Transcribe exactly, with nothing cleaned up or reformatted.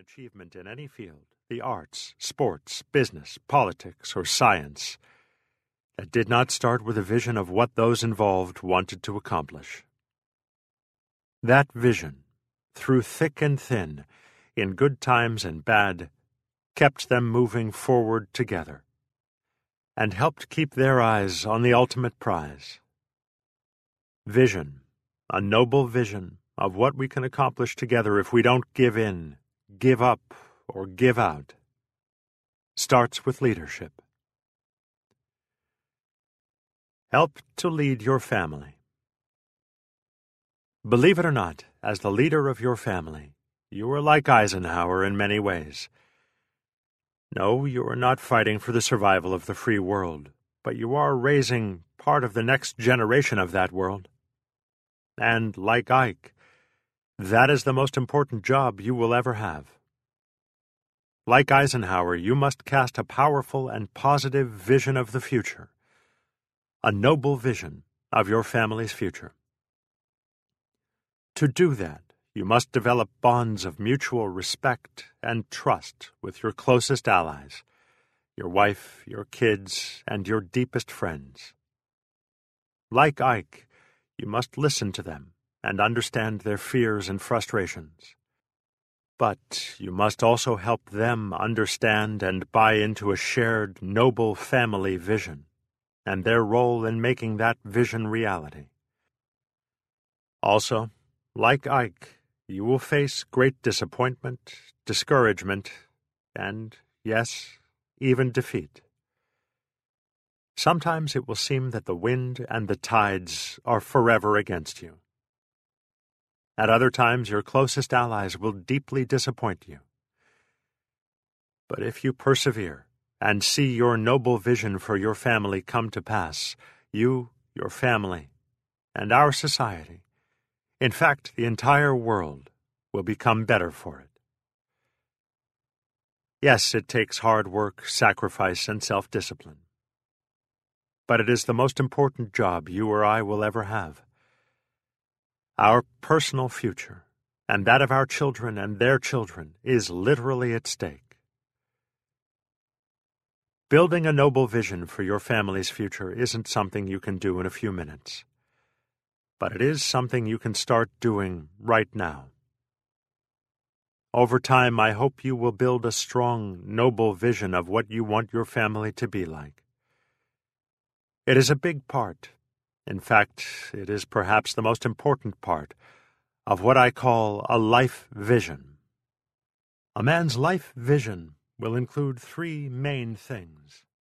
achievement in any field, the arts, sports, business, politics, or science, that did not start with a vision of what those involved wanted to accomplish. That vision, through thick and thin, in good times and bad, kept them moving forward together, and helped keep their eyes on the ultimate prize. Vision, a noble vision of what we can accomplish together if we don't give in, give up, or give out, starts with leadership. Help to lead your family. Believe it or not, as the leader of your family, you are like Eisenhower in many ways. No, you are not fighting for the survival of the free world, but you are raising part of the next generation of that world. And, like Ike, that is the most important job you will ever have. Like Eisenhower, you must cast a powerful and positive vision of the future, a noble vision of your family's future. To do that, you must develop bonds of mutual respect and trust with your closest allies, your wife, your kids, and your deepest friends. Like Ike, you must listen to them and understand their fears and frustrations. But you must also help them understand and buy into a shared, noble family vision, and their role in making that vision reality. Also, like Ike, you will face great disappointment, discouragement, and, yes, even defeat. Sometimes it will seem that the wind and the tides are forever against you. At other times, your closest allies will deeply disappoint you. But if you persevere and see your noble vision for your family come to pass, you, your family, and our society, in fact, the entire world, will become better for it. Yes, it takes hard work, sacrifice, and self-discipline. But it is the most important job you or I will ever have. Our personal future, and that of our children and their children, is literally at stake. Building a noble vision for your family's future isn't something you can do in a few minutes, but it is something you can start doing right now. Over time, I hope you will build a strong, noble vision of what you want your family to be like. It is a big part, in fact, it is perhaps the most important part, of what I call a life vision. A man's life vision will include three main things.